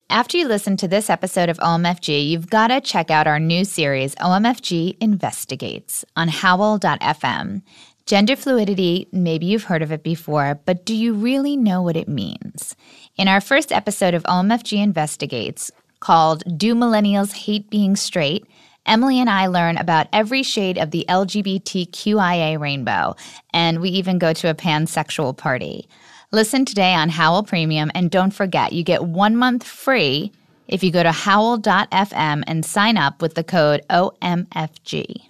after you listen to this episode of OMFG, you've got to check out our new series, OMFG Investigates, on Howl.fm. Gender fluidity, maybe you've heard of it before, but do you really know what it means? In our first episode of OMFG Investigates, called Do Millennials Hate Being Straight?, Emily and I learn about every shade of the LGBTQIA rainbow, and we even go to a pansexual party. Listen today on Howl Premium, and don't forget, you get 1 month free if you go to howl.fm and sign up with the code OMFG.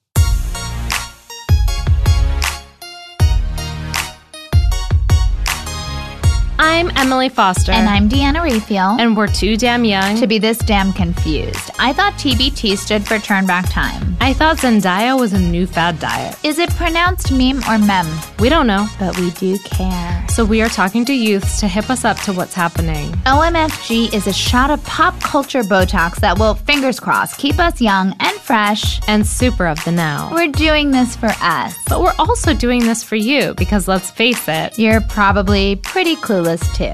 I'm Emily Foster. And I'm Deanna Raphael. And we're too damn young to be this damn confused. I thought TBT stood for Turn Back Time. I thought Zendaya was a new fad diet. Is it pronounced meme or mem? We don't know. But we do care. So we are talking to youths to hip us up to what's happening. OMFG is a shot of pop culture Botox that will, fingers crossed, keep us young and fresh. And super of the now. We're doing this for us. But we're also doing this for you because let's face it, you're probably pretty clueless too.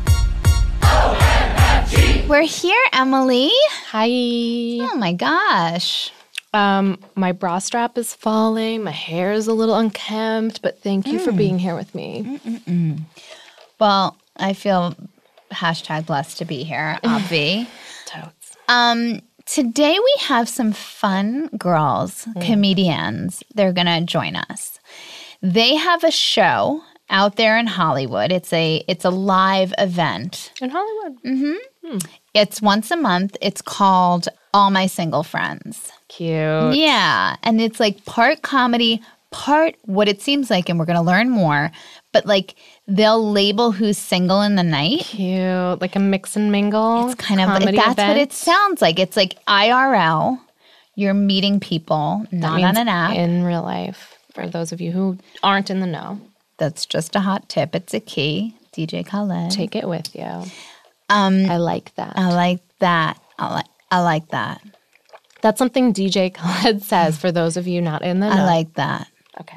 OMFG. We're here, Emily. Hi. Oh my gosh. My bra strap is falling. My hair is a little unkempt, but thank you for being here with me. Well, I feel #blessed to be here, Obvi. Totes. Today we have some fun girls, comedians. They're going to join us. They have a show out there in Hollywood. It's a live event. In Hollywood? Mm-hmm. It's once a month. It's called All My Single Friends. Cute. Yeah. And it's like part comedy, part what it seems like, and we're going to learn more, but like they'll label who's single in the night. Cute. Like a mix and mingle. It's kind of, that's what it sounds like. It's like IRL. You're meeting people, not on an app. In real life, for those of you who aren't in the know. That's just a hot tip. It's a key. DJ Khaled. Take it with you. I like that. I like that. I like that. That's something DJ Khaled says for those of you not in the know. I like that. Okay.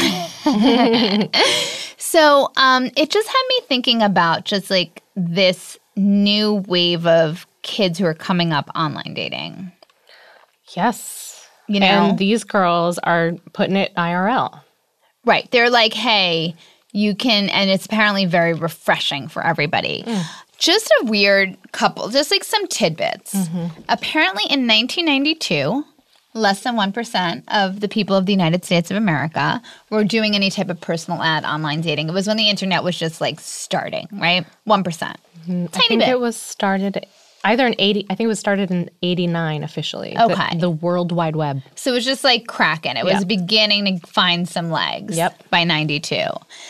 So it just had me thinking about just like this new wave of kids who are coming up online dating. Yes. You know? And these girls are putting it IRL. Right. They're like, hey, you can, and it's apparently very refreshing for everybody. Just a weird couple, just like some tidbits. Apparently in 1992, less than 1% of the people of the United States of America were doing any type of personal ad online dating. It was when the internet was just like starting, right? 1%. Tiny bit. I think it was started either in 80, I think it was started in 89 officially. Okay. The World Wide Web. So it was just like cracking. It was beginning to find some legs by 92.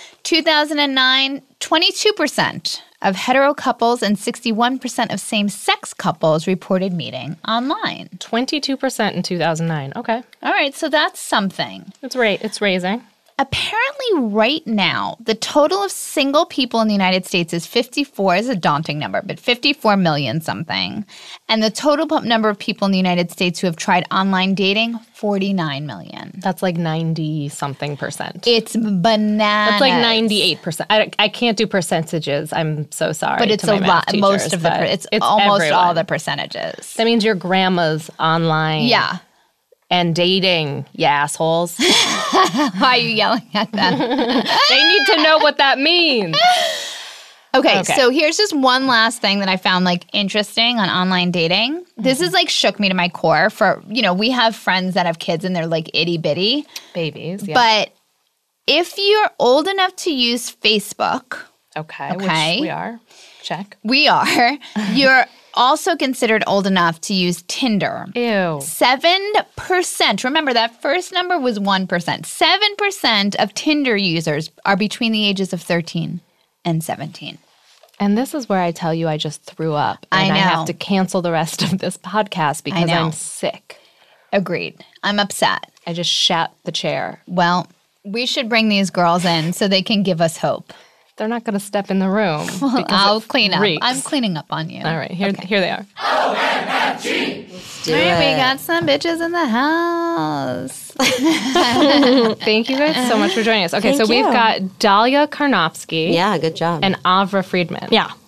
2009, 22% of hetero couples and 61% of same-sex couples reported meeting online. 22% in 2009. Okay. All right, so that's something. It's raising. Apparently right now, the total of single people in the United States is 54, is a daunting number, but 54 million something. And the total number of people in the United States who have tried online dating, 49 million. That's like 90-something%. It's bananas. That's like 98%. I can't do percentages. I'm so sorry. But it's to my a math lot. teachers, Most of it's almost everyone. all the percentages. That means your grandma's online. Yeah. And dating, you assholes. Why are you yelling at them? They need to know what that means. Okay, so here's just one last thing that I found like interesting on online dating. This is like shook me to my core for, you know, we have friends that have kids and they're like itty bitty. Babies, yeah. But if you're old enough to use Facebook. Okay. Which we are. Check. We are. You're also considered old enough to use Tinder. Ew. 7%. Remember, that first number was 1%. 7% of Tinder users are between the ages of 13 and 17. And this is where I tell you I just threw up. And I have to cancel the rest of this podcast because I'm sick. Agreed. I'm upset. I just shat the chair. Well, we should bring these girls in so they can give us hope. They're not going to step in the room. Well, I'll clean up. Reeks. I'm cleaning up on you. All right. Here they are. OMFG. All right, we got some bitches in the house. Thank you guys so much for joining us. Okay, Thank so you. we've got Dalia Karnofsky. Yeah, good job. And Avra Friedman. Yeah.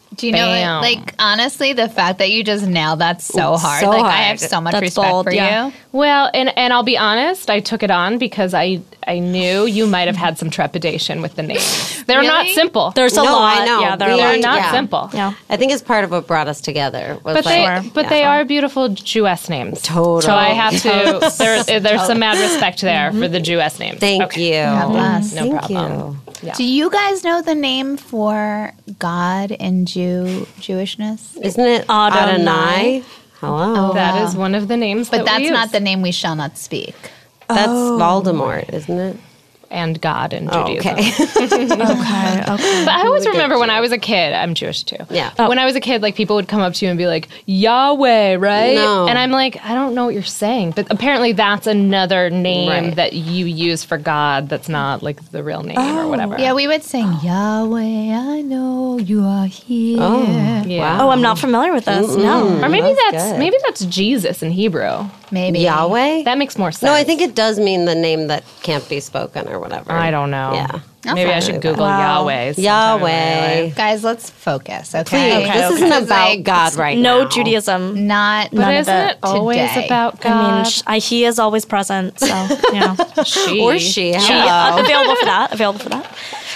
Do you know, like, honestly, the fact that you just nailed that's so hard. Like, I have so much respect for you. Well, and I'll be honest, I took it on because I knew you might have had some trepidation with the names. They're not simple. There's a lot. I know. Yeah, they're not simple. Yeah. I think it's part of what brought us together. But they are beautiful Jewess names. Totally. So I have to, there's some mad respect there for the Jewess names. Thank you. God bless. No problem. Yeah. Do you guys know the name for God in Jewishness? Isn't it Adonai? Hello. That is one of the names But that's we not use. the name we shall not speak. That's Voldemort, isn't it? And God in Judaism. Okay. Okay. But I always remember when I was a kid, I'm Jewish too. Yeah. When I was a kid, like people would come up to you and be like, Yahweh, right? No. And I'm like, I don't know what you're saying. But apparently that's another name that you use for God that's not like the real name or whatever. Yeah, we would sing, Yahweh, I know you are here. Yeah. Oh, I'm not familiar with this. No. Or maybe That's maybe good. that's Jesus in Hebrew. Maybe. Yahweh? That makes more sense. No, I think it does mean the name that can't be spoken or whatever. I don't know. Yeah. Maybe I should Google Yahweh. Yahweh. Guys, let's focus, okay? Please, this isn't about God right No now. Judaism. Not But isn't of it always today. about God? I mean, he is always present. So, Or she. available for that. Available for that.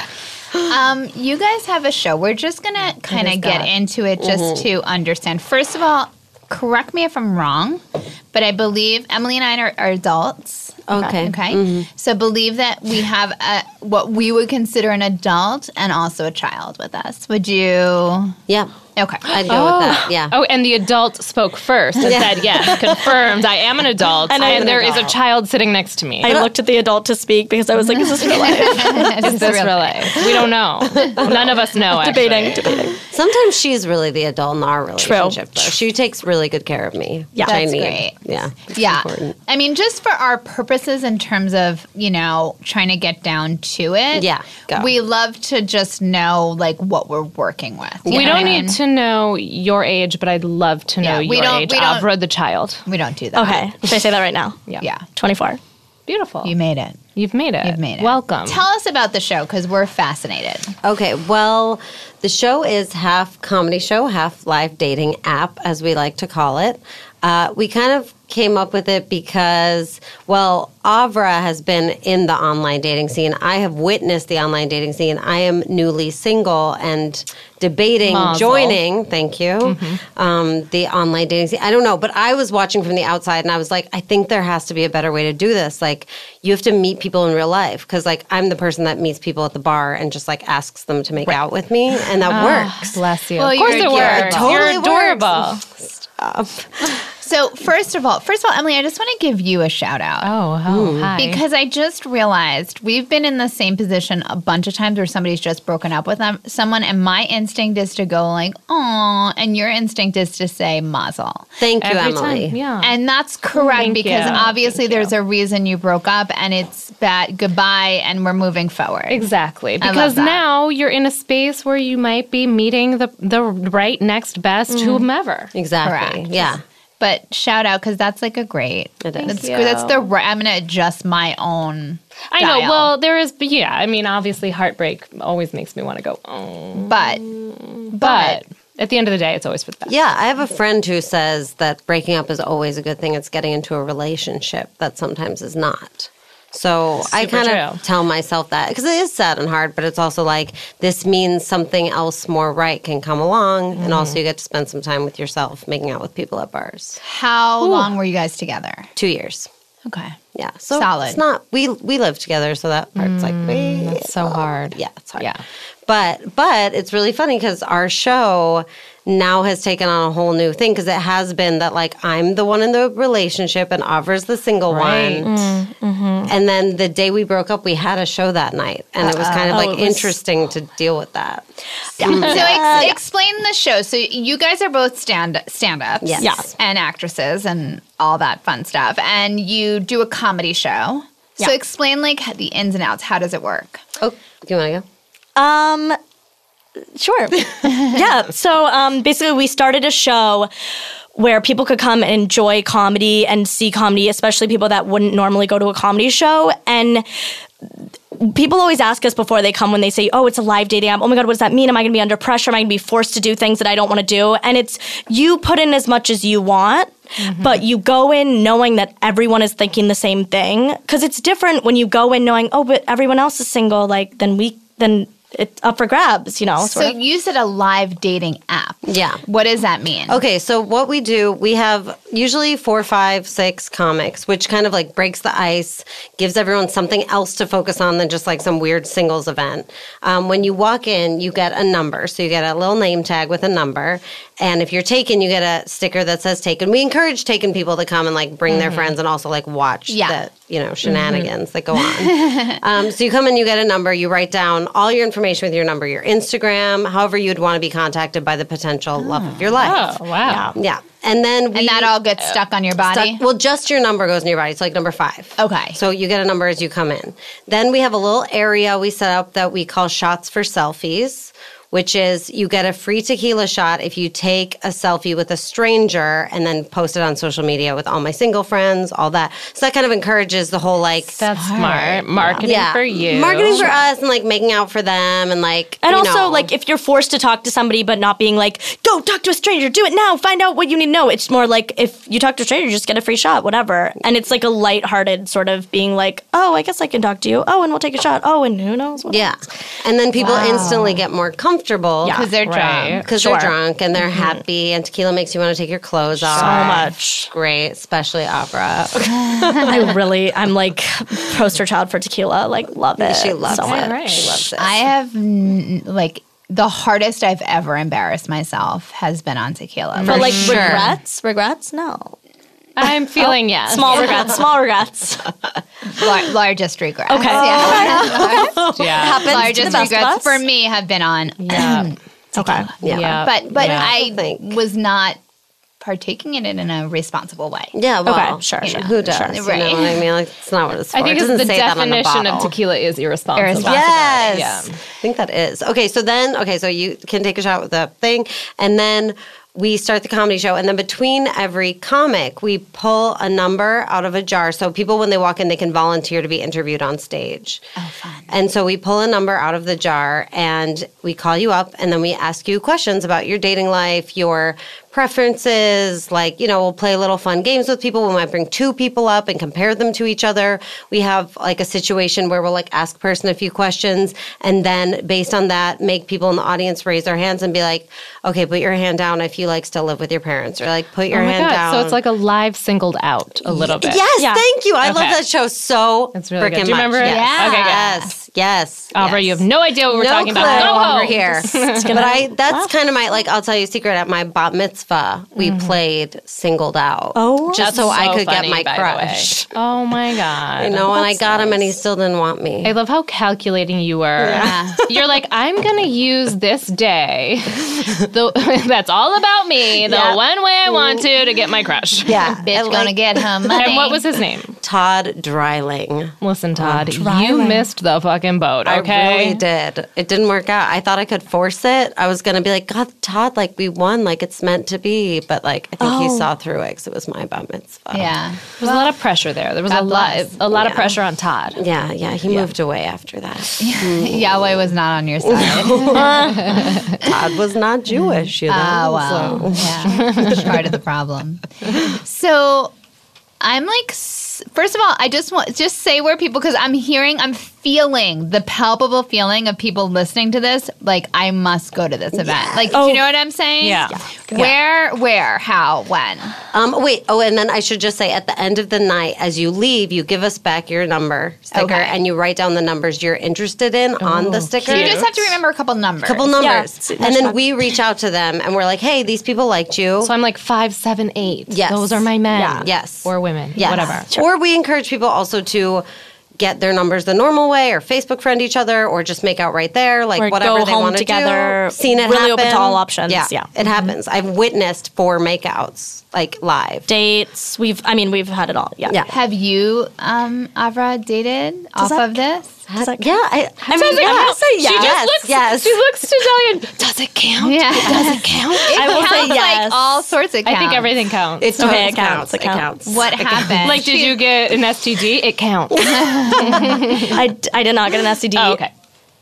You guys have a show. We're just going to kind of get into it just to understand. First of all, correct me if I'm wrong, but I believe Emily and I are adults. Okay. Okay. So believe that we have what we would consider an adult and also a child with us. Would you? Yeah. Okay. I'd go with that. Yeah. Oh, and the adult spoke first and said, yes, confirmed, I am an adult, and there is a child sitting next to me. I looked at the adult to speak because I was like, is this real life? Is this real life? We don't know. None of us know, actually. Debating. Sometimes she's really the adult in our relationship, though. She takes really good care of me. Yeah. which I That's need. great. Yeah. It's Yeah. important. I mean, just for our purposes in terms of, trying to get down to it. Yeah, go. We love to just know, like, what we're working with. You We know don't what I need mean? to know your age, but I'd love to know we your don't- age. we don't- Avra the child. We don't do that. Okay. Should I say that right now? Yeah. 24. Beautiful. You made it. You've made it. You've made it. Welcome. Tell us about the show because we're fascinated. Okay, well, the show is half comedy show, half live dating app, as we like to call it. We kind of came up with it because, well, Avra has been in the online dating scene. I have witnessed the online dating scene. I am newly single and debating joining, thank you, the online dating scene. I don't know, but I was watching from the outside and I was like, I think there has to be a better way to do this. Like, you have to meet people in real life because, like, I'm the person that meets people at the bar and just, like, asks them to make out with me, and that works. Bless you. Well, of course you're it works. adorable. You're Totally adorable. So first of all, Emily, I just want to give you a shout out. Oh, hi. Because I just realized we've been in the same position a bunch of times where somebody's just broken up with someone, and my instinct is to go like, "Aw," and your instinct is to say "mazel." Thank you, Every Emily. time. Yeah. And that's correct Thank because you. obviously there's a reason you broke up, and it's bad goodbye, and we're moving forward. Exactly. love Because that. now you're in a space where you might be meeting the right next best whomever. Exactly. Correct. Yeah. But shout out because that's like a great. It is. That's the right. I'm going to adjust my own. I know. dial. Well, there is, yeah. I mean, obviously, heartbreak always makes me want to go, oh. but At the end of the day, it's always for the best. Yeah, I have a friend who says that breaking up is always a good thing. It's getting into a relationship that sometimes is not. So I Super kind of true. tell myself that because it is sad and hard, but it's also like this means something else more right can come along. And also you get to spend some time with yourself, making out with people at bars. how long were you guys together? 2 years. Okay. Yeah. So Solid. it's not, we live together. So that part's like, That's so hard. yeah, it's hard. Yeah. But it's really funny because our show now has taken on a whole new thing because it has been that like I'm the one in the relationship and Avra's the single Right. one. And then the day we broke up, we had a show that night. And it was kind of like interesting to deal with that. So explain the show. So you guys are both stand-ups Yes. Yeah. and actresses and all that fun stuff. And you do a comedy show. So Yeah. explain like the ins and outs. How does it work? Oh, do you want to go? Sure. Yeah. So basically, we started a show where people could come and enjoy comedy and see comedy, especially people that wouldn't normally go to a comedy show. And people always ask us before they come when they say, oh, it's a live dating app. Oh my God, what does that mean? Am I going to be under pressure? Am I going to be forced to do things that I don't want to do? And it's you put in as much as you want, but you go in knowing that everyone is thinking the same thing. Because it's different when you go in knowing, oh, but everyone else is single. Like, then it's up for grabs, you know. So you said a live dating app. Yeah. What does that mean? Okay, so what we do, we have usually 4, 5, 6 comics, which kind of like breaks the ice, gives everyone something else to focus on than just like some weird singles event. When you walk in, you get a number. So you get a little name tag with a number. And if you're taken, you get a sticker that says taken. We encourage taken people to come and like bring their friends and also like watch the, shenanigans that go on. So you come in, you get a number, you write down all your information with your number, your Instagram, however you'd want to be contacted by the potential love of your life. Oh, wow. Yeah. And then and that all gets stuck on your body? Well, just your number goes in your body. It's like number 5. Okay. So you get a number as you come in. Then we have a little area we set up that we call Shots for Selfies, which is you get a free tequila shot if you take a selfie with a stranger and then post it on social media with all my single friends, all that. So that kind of encourages the whole like... That's smart. Marketing for you. Marketing for us and like making out for them and like, and also like if you're forced to talk to somebody but not being like, go talk to a stranger, do it now, find out what you need to know. It's more like if you talk to a stranger, you just get a free shot, whatever. And it's like a lighthearted sort of being like, oh, I guess I can talk to you. Oh, and we'll take a shot. Oh, and who knows what else. And then people instantly get more comfortable. Because they're drunk. Because they're drunk and they're happy, and tequila makes you want to take your clothes off. So much. Great, especially Avra. I'm like poster child for tequila. Like, love it. She loves so it. much. Right. She loves it. I have, like, the hardest I've ever embarrassed myself has been on tequila. But like sure. regrets? No. I'm feeling yes. Small regrets. Largest regrets. Okay. Yeah. Yeah. Happens to the Largest best of regrets us. for me have been on Yeah. Okay. Yeah. But Yeah. I was not partaking in it in a responsible way. Yeah, well, Okay, sure. Who does? Sure. You Right. know what I mean? Like, it's not what it's for. I think it it's doesn't the say that on the definition bottle. of tequila is irresponsible. Irresponsible. Yes. Yeah. I think that is. Okay, so you can take a shot with the thing, and then we start the comedy show, and then between every comic, we pull a number out of a jar. So people, when they walk in, they can volunteer to be interviewed on stage. Oh, fun. And so we pull a number out of the jar, and we call you up, and then we ask you questions about your dating life, your preferences. Like, we'll play little fun games with people. We might bring 2 people up and compare them to each other. We have like a situation where we'll like ask a person a few questions, and then based on that, make people in the audience raise their hands and be like, okay, put your hand down if you like still live with your parents, or like put your Oh my hand God. down. So it's like a live singled out a little bit. Yes, Yeah. thank you. I love Okay. that show so It's really good. freaking Do you much. remember it? Yes. Yeah. Okay, good. Yes. Alvaro, you have no idea what we're talking clue about. Go home. over here. But that's kind of my, like, I'll tell you a secret. At my bat mitzvah, we played Singled Out. Oh. just That's so I so could get funny, my by the crush. way. Oh my God. And I got him, and he still didn't want me. I love how calculating you were. Yeah. You're like, I'm going to use this day. That's all about me. The Yeah. one way I want to get my crush. Yeah, Bitch gonna get her money. And what was his name? Todd Dryling. Listen, Todd, you missed the fucking boat, I okay? really did. It didn't work out. I thought I could force it. I was going to be like, God, Todd, like, we won. Like, it's meant to be. But, like, I think he saw through it because it was my bat mitzvah. Yeah. There was a lot of pressure there. There was God a lot bless. of pressure on Todd. Yeah. He moved away after that. Yahweh was not on your side. Todd was not Jewish, you know. Oh, well. Yeah. Part of the problem. So I'm like, first of all, I just say where people, because I'm feeling the palpable feeling of people listening to this. Like, I must go to this event. Like, do you know what I'm saying? Yeah. Where, how, when? Wait. Oh, and then I should just say, at the end of the night, as you leave, you give us back your number sticker, Okay. and you write down the numbers you're interested in on the sticker. So you just have to remember a couple numbers. couple numbers, Yeah. and then we reach out to them, and we're like, "Hey, these people liked you." So I'm like 5, 7, 8. Yes. Those are my men. Yeah. Yes. Or women. Yes. Whatever. Or we encourage people also to get their numbers the normal way, or Facebook friend each other, or just make out right there, like Or whatever go they home want to together. do. Seen it Really happen. open to all options. Yeah. It happens. I've witnessed 4 makeouts, like live. Dates. We've had it all. Yeah. Yeah. Have you, Avra, dated off of this? Does that count? Yeah, I mean, I'm gonna say yes. She just looks. yes. She looks to Dahlia. Does it count? Yeah. Does it count? I will say Counts yes. like all sorts of I counts. think everything counts. It Okay, totally it counts. It It counts. counts. What happened? Like, did you get an STD? It counts. I did not get an STD. Oh, okay.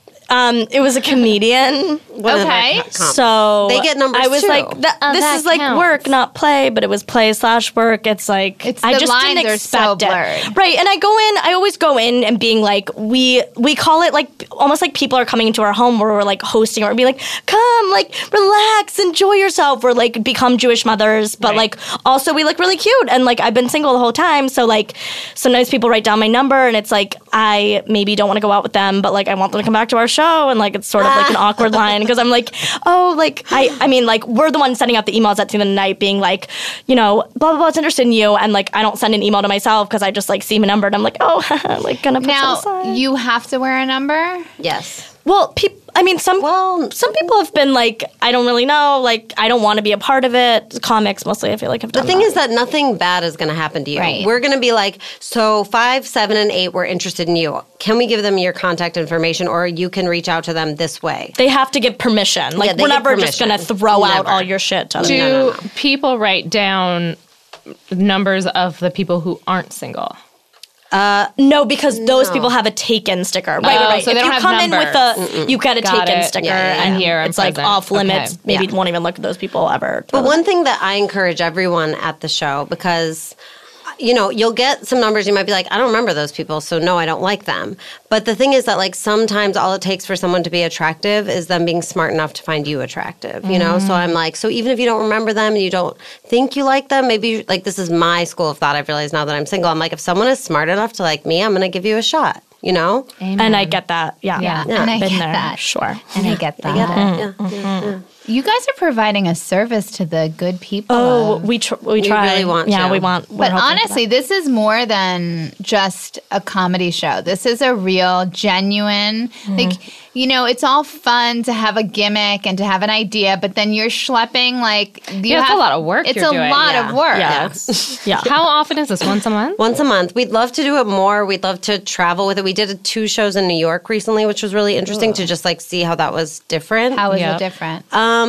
It was a comedian. Okay. So They get numbers I was too. like, this that is like counts. work, not play, but it was play/work. It's like It's I the just lines didn't are so expect it. blurred. Right, and I always go in and being like, we call it like almost like people are coming into our home where we're like hosting, or we're being like, come, like relax, enjoy yourself. We're like become Jewish mothers, but Right. like also we look really cute, and like I've been single the whole time, so like sometimes people write down my number, and it's like I maybe don't want to go out with them, but like I want them to come back to our show, and like it's sort of like an awkward line because I'm like, oh, like I mean, like we're the ones sending out the emails at the end of the night, being like, you know, blah blah blah, it's interested in you, and like I don't send an email to myself because I just like see my number and I'm like, oh, like gonna put Now, some aside. you have to wear a number? Yes. Well, I mean, some people have been like, I don't really know, like I don't want to be a part of it. Comics mostly, I feel like have The done thing that. is that nothing bad is going to happen to you. Right. We're going to be like, so 5, 7, and 8 were interested in you. Can we give them your contact information, or you can reach out to them this way? They have to give permission. Like Yeah, they we're give never just permission. gonna throw out Never. all your shit to them. Do people write down numbers of the people who aren't single? No, because those people have a taken sticker. Right. so if they don't you have come in numbers. with you get a Got taken it. sticker, Yeah. and Here, I'm it's like present. off limits. Okay. Maybe Yeah. won't even look at those people ever. But one thing that I encourage everyone at the show, because you know, you'll get some numbers, you might be like, I don't remember those people, so no, I don't like them. But the thing is that like sometimes all it takes for someone to be attractive is them being smart enough to find you attractive, you know? So I'm like, so even if you don't remember them and you don't think you like them, maybe like this is my school of thought. I've realized now that I'm single, I'm like, if someone is smart enough to like me, I'm going to give you a shot, you know? and I get that. Yeah. Yeah. And I Been get there. that. Sure. And I get that. I get it. Yeah. You guys are providing a service to the good people. Oh, of- we try. really want Yeah, to. we want. we're But hoping for honestly, this is more than just a comedy show. This is a real, genuine, like, you know, it's all fun to have a gimmick and to have an idea, but then you're schlepping, like, it's a lot of work It's you're a doing. lot Yeah. of work. that. Yeah. How often is this? Once a month? Once a month. We'd love to do it more. We'd love to travel with it. We did 2 shows in New York recently, which was really interesting to just like see how that was different. How is Yep. it different?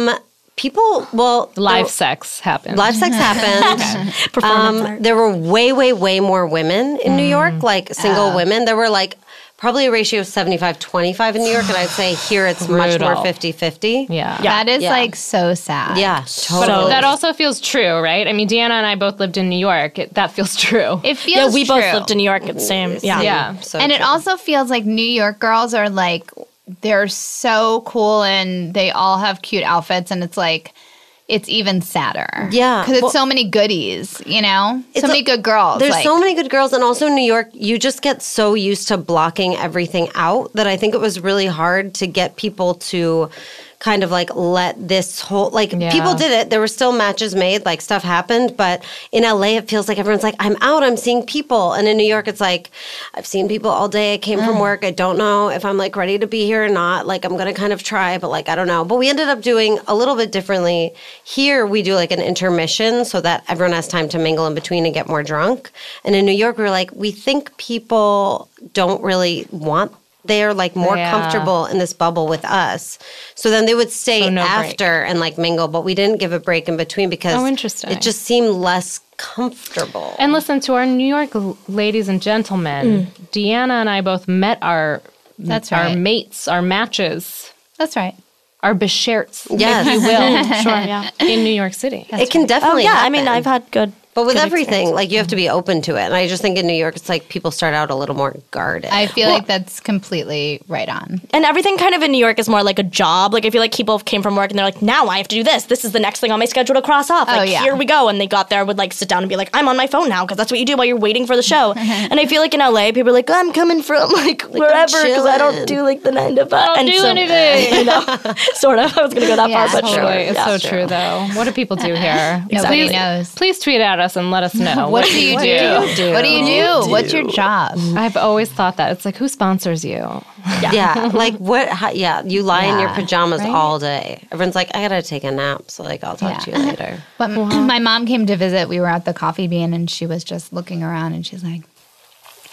People, well, Live sex happens. live sex happened. Performance art. There were way more women in New York, like single women. There were like probably a ratio of 75-25 in New York, and I'd say here it's much more Brutal. 50-50. Yeah. That is yeah. like so sad. Yeah, But totally. that also feels true, right? I mean, Deanna and I both lived in New York. That feels true. It feels Yeah, we both true. lived in New York at the same. Yeah. Yeah. So And it true. also feels like New York girls are like, they're so cool and they all have cute outfits, and it's like, it's even sadder. Yeah. Because it's Well- so many goodies, you know? So It's many good girls. There's like, so many good girls, and also in New York, you just get so used to blocking everything out that I think it was really hard to get people to kind of like let this whole like Yeah. people did it. There were still matches made, like stuff happened, but in LA it feels like everyone's like, I'm out, I'm seeing people. And in New York it's like, I've seen people all day. I came from work. I don't know if I'm like ready to be here or not. Like I'm gonna kind of try, but like I don't know. But we ended up doing a little bit differently. Here we do like an intermission so that everyone has time to mingle in between and get more drunk. And in New York we were like, we think people don't really want, they're like more Yeah. comfortable in this bubble with us. So then they would stay So no after and like mingle, but we didn't give a break in between because Oh, interesting. it just seemed less comfortable. And listen, to our New York ladies and gentlemen, Deanna and I both met our That's our right. mates, our matches, That's right. our bescherts, Yes. if you will, Sure. Yeah. in New York City. It can Oh definitely yeah. I happen. mean, I've had good. But with good everything, experience. like you have to be open to it. And I just think in New York, it's like people start out a little more guarded. I feel like that's completely right on. And everything kind of in New York is more like a job. Like I feel like people came from work and they're like, now I have to do this. This is the next thing on my schedule to cross off. Like yeah. here we go. And they got there, would like sit down and be like, I'm on my phone now because that's what you do while you're waiting for the show. And I feel like in LA, people are like, I'm coming from like wherever because I don't chilling. do like the 9 to 5. I don't do anything. You know, sort of. I was gonna go that Yeah, far, but Totally. sure. It's Yeah. so true, though. What do people do here? Nobody please, knows. Please tweet at us and let us know. What do you do? What do you do? What's your job? I've always thought that. It's like, who sponsors you? yeah. Like what? How, you lie in your Yeah, pajamas right? all day. Everyone's like, I got to take a nap. So like, I'll talk to you later. But my mom came to visit. We were at the Coffee Bean, and she was just looking around, and she's like,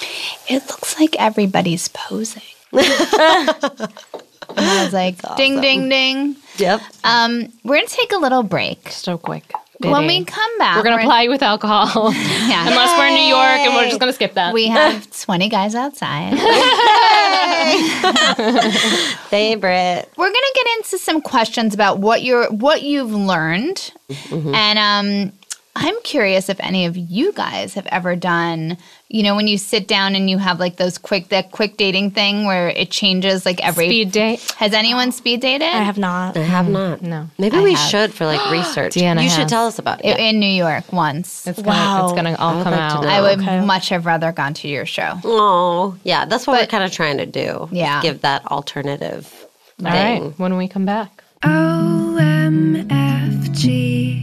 it looks like everybody's posing. And I was like, ding, ding, ding. Yep. We're going to take a little break. So quick. When we come back, we're going to ply you with alcohol. Yeah. Unless we're in New York and we're just going to skip that. We have 20 guys outside. Favorite. We're going to get into some questions about what you've learned. And I'm curious if any of you guys have ever done, when you sit down and you have like that quick dating thing where it changes like every speed date. Has anyone speed dated? I have not. I have not. No. Maybe we should for like research. Deanna you should has. tell us about it. In New York once. It's Wow. going to all come like to out. know. I would Okay. much have rather gone to your show. Oh, yeah. That's what we're kind of trying to do. Yeah. Give that alternative All thing. right. When we come back. OMFG.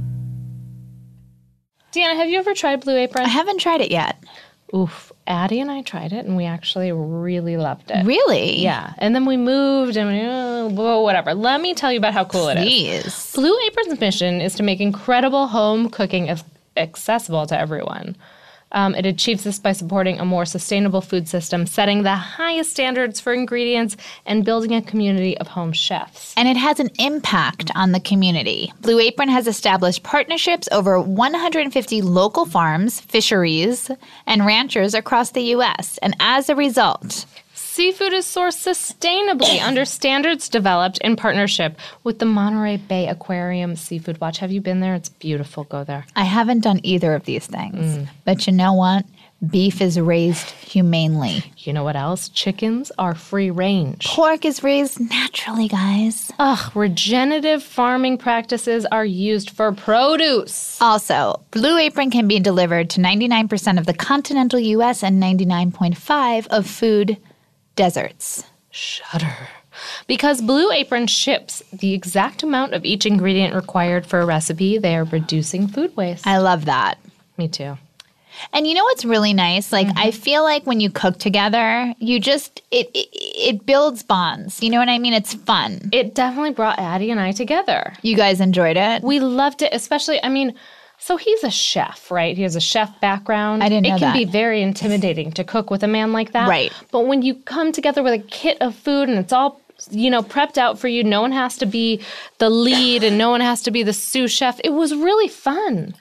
Deanna, have you ever tried Blue Apron? I haven't tried it yet. Oof. Addie and I tried it, and we actually really loved it. Really? Yeah. And then we moved, and whatever. Let me tell you about how cool it is. Please. Blue Apron's mission is to make incredible home cooking accessible to everyone. It achieves this by supporting a more sustainable food system, setting the highest standards for ingredients, and building a community of home chefs. And it has an impact on the community. Blue Apron has established partnerships over 150 local farms, fisheries, and ranchers across the U.S. And as a result, Seafood is sourced sustainably under standards developed in partnership with the Monterey Bay Aquarium Seafood Watch. Have you been there? It's beautiful. Go there. I haven't done either of these things. But you know what? Beef is raised humanely. You know what else? Chickens are free range. Pork is raised naturally, guys. Regenerative farming practices are used for produce. Also, Blue Apron can be delivered to 99% of the continental U.S. and 99.5% of food deserts. Shudder. Because Blue Apron ships the exact amount of each ingredient required for a recipe, they are reducing food waste. I love that. Me too. And you know what's really nice? Like, I feel like when you cook together, you just, it builds bonds. You know what I mean? It's fun. It definitely brought Addie and I together. You guys enjoyed it? We loved it, especially, so he's a chef, right? He has a chef background. I didn't know It can that. be very intimidating to cook with a man like that. Right. But when you come together with a kit of food and it's all, prepped out for you, no one has to be the lead and no one has to be the sous chef. It was really fun.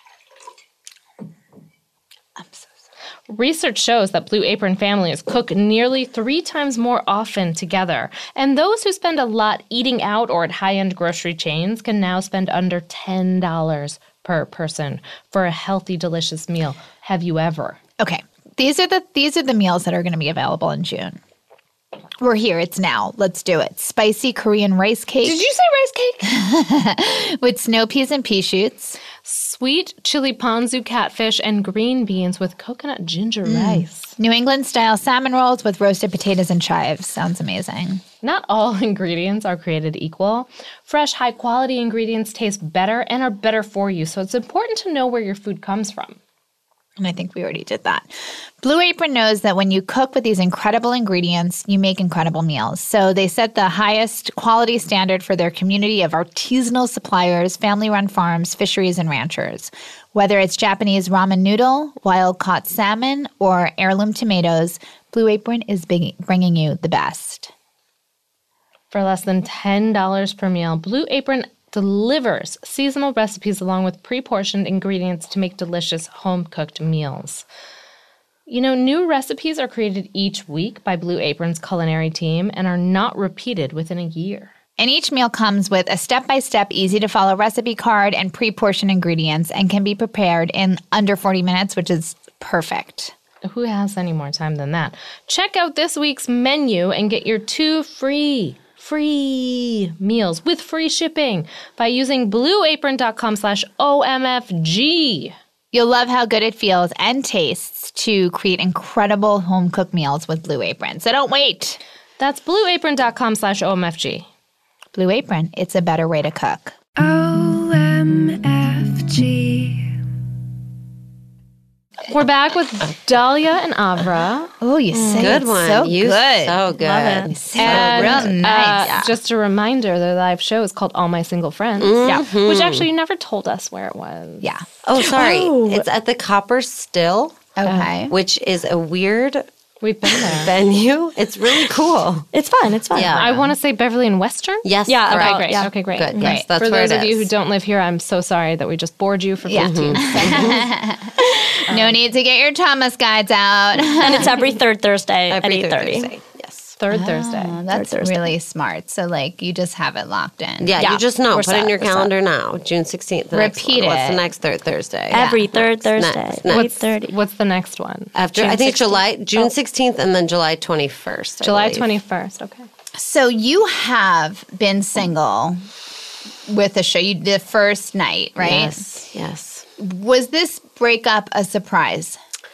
Research shows that Blue Apron families cook nearly 3 times more often together. And those who spend a lot eating out or at high-end grocery chains can now spend under $10 per person for a healthy, delicious meal. Have you ever? Okay. These are the meals that are going to be available in June. We're here. It's now. Let's do it. Spicy Korean rice cake. Did you say rice cake? with snow peas and pea shoots. Sweet chili ponzu catfish and green beans with coconut ginger rice. New England style salmon rolls with roasted potatoes and chives. Sounds amazing. Not all ingredients are created equal. Fresh, high-quality ingredients taste better and are better for you, so it's important to know where your food comes from. And I think we already did that. Blue Apron knows that when you cook with these incredible ingredients, you make incredible meals. So they set the highest quality standard for their community of artisanal suppliers, family-run farms, fisheries, and ranchers. Whether it's Japanese ramen noodle, wild-caught salmon, or heirloom tomatoes, Blue Apron is bringing you the best. For less than $10 per meal, Blue Apron delivers seasonal recipes along with pre-portioned ingredients to make delicious home-cooked meals. New recipes are created each week by Blue Apron's culinary team and are not repeated within a year. And each meal comes with a step-by-step, easy-to-follow recipe card and pre-portioned ingredients and can be prepared in under 40 minutes, which is perfect. Who has any more time than that? Check out this week's menu and get your 2 free meals with free shipping by using blueapron.com/OMFG. You'll love how good it feels and tastes to create incredible home-cooked meals with Blue Apron. So don't wait. That's blueapron.com/OMFG. Blue Apron, it's a better way to cook. OMFG. We're back with Dahlia and Avra. Oh, you say Good it one. so You good. so good. Love it. You say it real nice. Just a reminder, their live show is called All My Single Friends. Yeah. Which actually you never told us where it was. Yeah. Oh, sorry. Oh. It's at the Copper Still Okay. which is a weird We've been there. venue. It's really cool. It's fun. It's fun. Yeah. I want to say Beverly and Western. Yes. Yeah, Okay, about- great. yeah. Okay, great. Good. Yes, Right. that's For where those it of you is. who don't live here, I'm so sorry that we just bored you for Yeah. 15 seconds. No need to get your Thomas guides out. And it's every third Thursday Every at third 8:30. Thursday. Yes. Third Thursday. Oh, that's Thursday. really smart. So, like, you just have it locked in. Yeah, Yeah, you just know. we're Put it in set, your we're set. calendar now. June 16th. the next Repeat one. What's it. the next third Thursday? Every third Thursday Next. at What's- 8:30. What's the next one? After June I think 16th. June 16th and then July 21st. I July believe. 21st. Okay. So, you have been single with the show. You the first night, right? Yes. Yes. Was this breakup a surprise?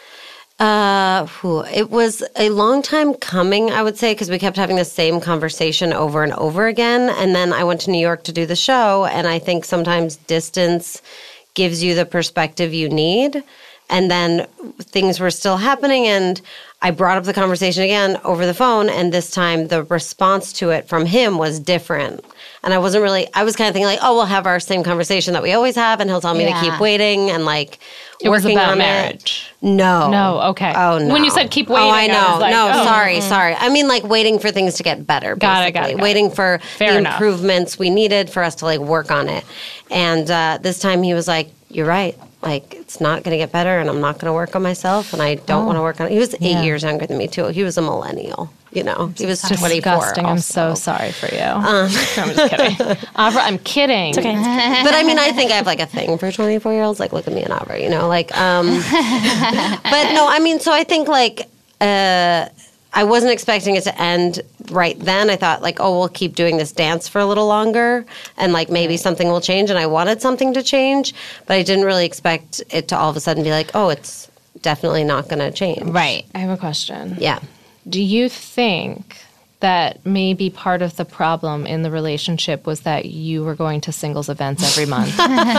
It was a long time coming, I would say, because we kept having the same conversation over and over again. And then I went to New York to do the show, and I think sometimes distance gives you the perspective you need. And then things were still happening, and I brought up the conversation again over the phone, and this time the response to it from him was different. And I was kind of thinking like, oh, we'll have our same conversation that we always have, and he'll tell me to Yeah. keep waiting and like It was working about on marriage. it. No. No, okay. Oh, no. When you said keep waiting, Oh, I know. was like, no, oh. sorry. I mean, like waiting for things to get better. Got it, Basically. got it. Waiting for Fair the enough. improvements we needed for us to like work on it. And this time he was like, "You're right. Like it's not going to get better, and I'm not going to work on myselm, and I don't want to work on it." He was 8 years younger than me too. He was a millennial. You know, he was 24. Disgusting. I'm so also. sorry for you. No, I'm just kidding. Avra, I'm kidding. It's okay. But I mean, I think I have like a thing for 24-year-olds. Like, look at me and Avra, you know, like, but no, I mean, so I think like, I wasn't expecting it to end right then. I thought like, oh, we'll keep doing this dance for a little longer and like maybe something will change. And I wanted something to change, but I didn't really expect it to all of a sudden be like, oh, it's definitely not going to change. Right. I have a question. Yeah. Do you think that maybe part of the problem in the relationship was that you were going to singles events every month?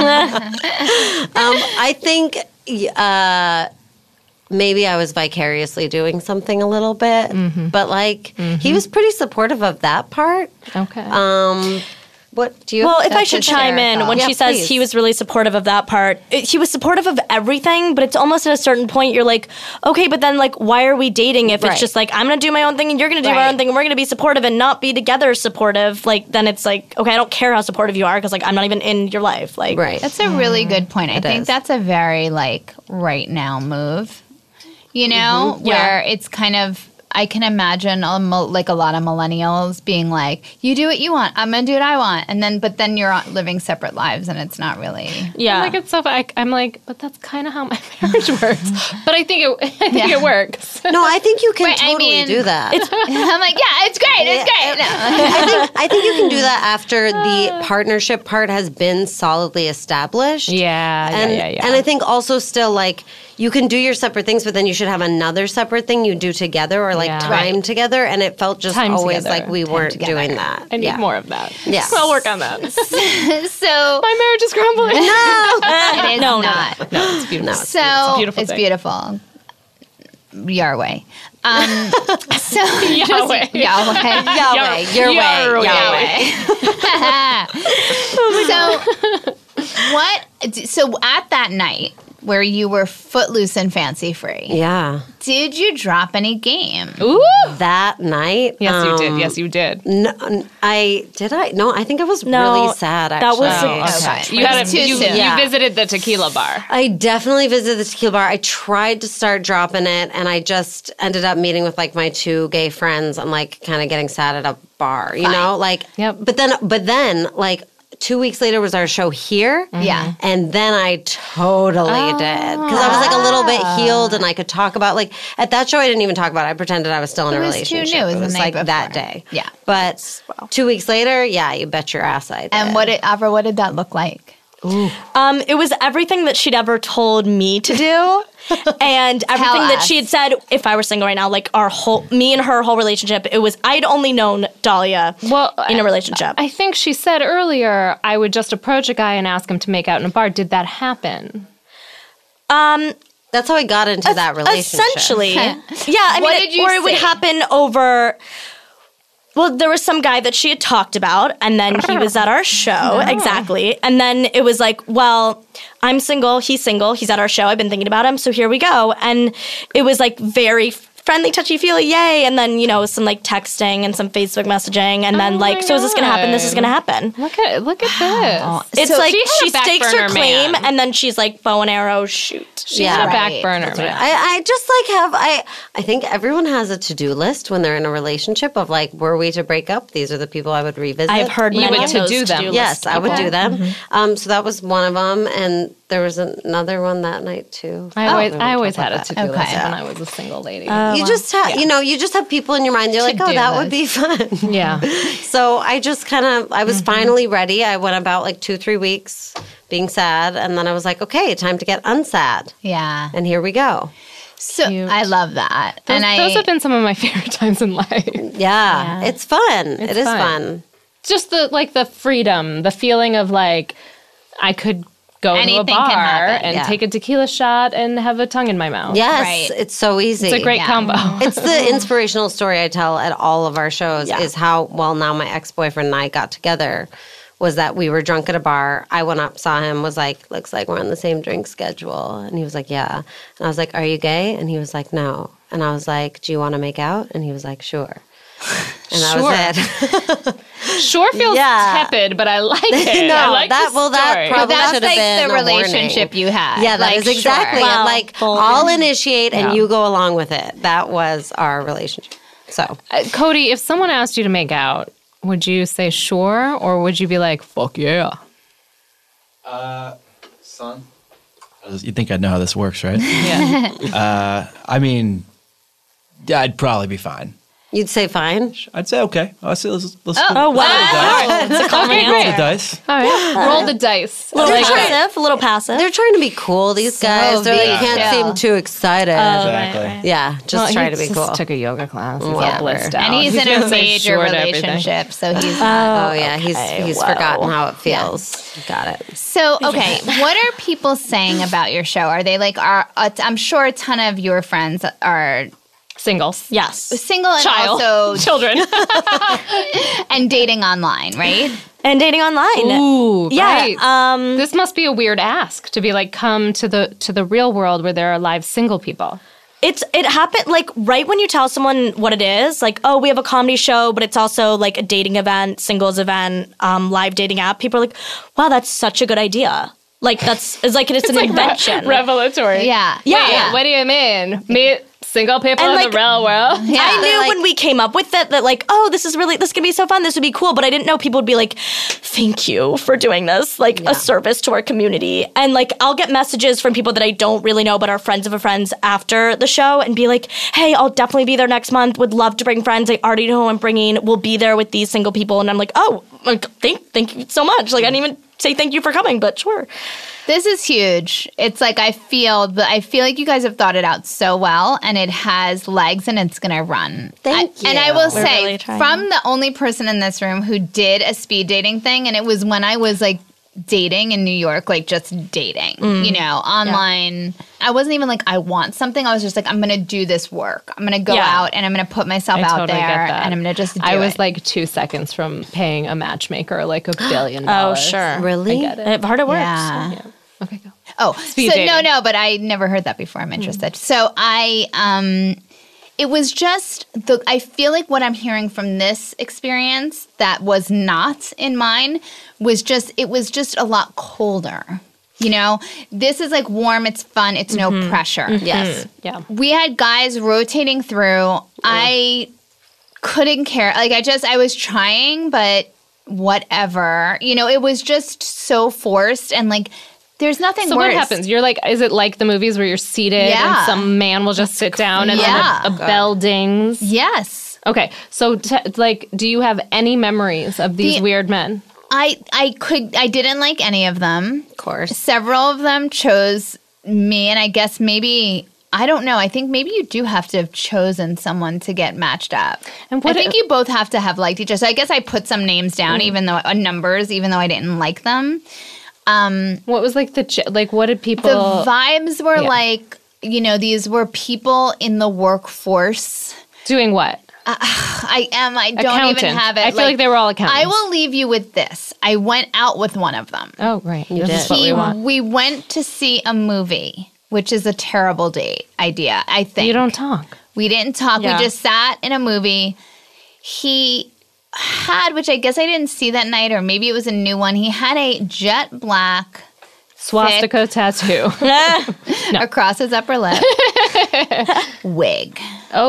I think maybe I was vicariously doing something a little bit, but like he was pretty supportive of that part. Okay. What do you? Well, if I That's should chime in, hysterical. when Yeah, she says please. he was really supportive of that part, he was supportive of everything, but it's almost at a certain point you're like, okay, but then like, why are we dating if Right. it's just like, I'm going to do my own thing and you're going to do your Right. own thing and we're going to be supportive and not be together supportive? Like, then it's like, okay, I don't care how supportive you are because like, I'm not even in your life. Like, right. That's a really good point. I think is. that's a very like right now move. You know, where it's kind of I can imagine like a lot of millennials being like, "You do what you want. I'm gonna do what I want," and then but then you're living separate lives, and it's not really. Yeah. Like it's so. I'm like, but that's kind of how my marriage works. But I think it works. No, I think you can Right, I totally mean- do that. I'm like, yeah, it's great. It's great. No. I think you can do that after the partnership part has been solidly established. Yeah, And, yeah. and I think also still like you can do your separate things, but then you should have another separate thing you do together or like Yeah. time Right. together. And it felt just Time always together. like we Time weren't together. doing that. I need Yeah. more of that. Yeah. I'll work on that. So My marriage is crumbling. it is No, no. not. No, it's beautiful. So It's a beautiful it's thing. beautiful. Yahweh. So Yahweh. Yahweh. Yahweh, your way, Yahweh. So at that night where you were footloose and fancy free, Yeah. did you drop any game? Ooh. That night. Yes, you did. Yes, you did. No, No, I think I was No, really sad. that Actually, was- Okay. You It got was too soon. You visited the tequila bar. I definitely visited the tequila bar. I tried to start dropping it, and I just ended up meeting with like my two gay friends and like kind of getting sad at a bar, you know, like. Yep. But then, like 2 weeks later was our show here. Yeah. And then I totally did because I was like a little bit healed, and I could talk about like at that show I didn't even talk about it. I pretended I was still in a It was too relationship. new. It was the was night like that before. day. Yeah. But 2 weeks later, yeah, you bet your ass I did. And Avra, what did that look like? It was everything that she'd ever told me to do. And everything that us. she had said, if I were single right now, like me and her whole relationship, it was, I'd only known Dahlia in a relationship. I think she said earlier I would just approach a guy and ask him to make out in a bar. Did that happen? That's how I got into that relationship. Essentially. Yeah, I What mean, did you or it would say? happen over Well, there was some guy that she had talked about, and then he was at our show. Exactly. And then it was like, well, I'm single, he's at our show, I've been thinking about him, so here we go. And it was like very friendly, touchy-feely, yay. And then, some like texting and some Facebook messaging. And then so is this going to happen? This is going to happen. Look at this. It's So like she she had a back stakes her burner claim man. and then she's like, bow and arrow, shoot. She had a back burner, man. I just like I think everyone has a to-do list when they're in a relationship of like, were we to break up, these are the people I would revisit. I've heard You many would of those to-do them. to-do Yes, lists. I would do them. So that was one of them, and there was another one that night too. I always had a to-do list Okay. when I was a single lady. You just have, you just have people in your mind. You're like, oh, To-do that would list. be fun. yeah. So I just I was finally ready. I went about like 2-3 weeks being sad, and then I was like, okay, time to get unsad. Yeah. And here we go. So Cute. I love that. Those, and those have been some of my favorite times in life. Yeah, it's fun. It is fun. Just the freedom, the feeling of like I could go to a Anything can bar happen, and yeah. take a tequila shot and have a tongue in my mouth. Yes, Right. it's so easy. It's a great Yeah. combo. It's the inspirational story I tell at all of our shows is how, well, now my ex-boyfriend and I got together was that we were drunk at a bar. I went up, saw him, was like, looks like we're on the same drink schedule. And he was like, yeah. And I was like, are you gay? And he was like, no. And I was like, do you want to make out? And he was like, sure. And that was it. Sure feels Yeah. tepid, but I like it. No, I like that- the well, that story. probably- that's should have like been the a warning. relationship you had. Yeah, that like, is exactly sure. it. Wow. Like, Full- I'll initiate and Yeah. you go along with it. That was our relationship. So, Cody, if someone asked you to make out, would you say sure or would you be like, fuck yeah? Son? You think I'd know how this works, right? Yeah. I mean, yeah, I'd probably be fine. you'd say fine. I'd say okay. Let's Oh, wow. It's a common Okay, roll great. the dice. All right. Roll the dice. A little I like it. passive, a little passive. They're trying to be cool, these guys. They're like, you can't chill. seem too excited. Exactly. Yeah, just Well, try he to be just cool. took a yoga class. He's all Whatever. blissed out. And he's in gonna a say major sure to everything. relationship, so he's Oh, yeah, he's okay, whoa. forgotten how it feels. Got it. So, okay, what are people saying about your show? Are they like, I'm sure a ton of your friends are Singles. Yes. single and Child. also Children. and dating online, right? And dating online. Ooh, Yeah. right. This must be a weird ask to be like, come to the real world where there are live single people. It happened like right when you tell someone what it is, like, oh, we have a comedy show, but it's also like a dating event, singles event, live dating app. People are like, wow, that's such a good idea. Like it's an invention. Revelatory. Yeah. Yeah. Wait, what do you mean? Meet single people And, in like, the real world? Yeah. I knew like- when we came up with it that like, oh, this could be so fun. This would be cool. But I didn't know people would be like, thank you for doing this, like a service to our community. And like, I'll get messages from people that I don't really know, but are friends of a friends after the show and be like, hey, I'll definitely be there next month. Would love to bring friends. I already know who I'm bringing. We'll be there with these single people. And I'm like, oh, like, thank you so much. Like, I didn't even say thank you for coming, but sure. This is huge. It's like I feel like you guys have thought it out so well, and it has legs, and it's gonna run. Thank you. And I will We're say, really trying. from the only person in this room who did a speed dating thing, and it was when I was like dating in New York, like just dating, online. I wasn't even like, I want something. I was just like, I'm gonna do this work. I'm gonna go Yeah. out and I'm gonna put myself I out totally there, get that. and I'm gonna just do I was it. like 2 seconds from paying a matchmaker like $1 billion. Oh, sure. Really? I get it. I've heard it works. Yeah. Okay, go. Oh, Speed so dating. no, but I never heard that before. I'm interested. So it was just I feel like what I'm hearing from this experience that was not in mine was just a lot colder. You know, this is like warm, it's fun, it's no pressure. Yes. Yeah. We had guys rotating through. I couldn't care. Like I was trying, but whatever. You know, it was just so forced and like there's nothing So worse. what happens? You're like, is it like the movies where you're seated Yeah. and some man will just sit down and Yeah. then a bell dings? Yes. Okay, so do you have any memories of these The- weird men? I didn't like any of them. Of course. Several of them chose me, and I guess maybe I don't know. I think maybe you do have to have chosen someone to get matched up. And I what think you both have to have liked each other. So I guess I put some names down, even though numbers, even though I didn't like them. What was like what did people? The vibes were yeah. like, these were people in the workforce. doing what? I am. I don't Accountant. even have it. I feel like they were all accountants. I will leave you with this. I went out with one of them. Oh, right. This is what we want. We went to see a movie, which is a terrible date idea, I think. You don't talk. We didn't talk. Yeah. We just sat in a movie. He had, which I guess I didn't see that night, or maybe it was a new one. He had a jet black Swastika tattoo. across his upper lip wig,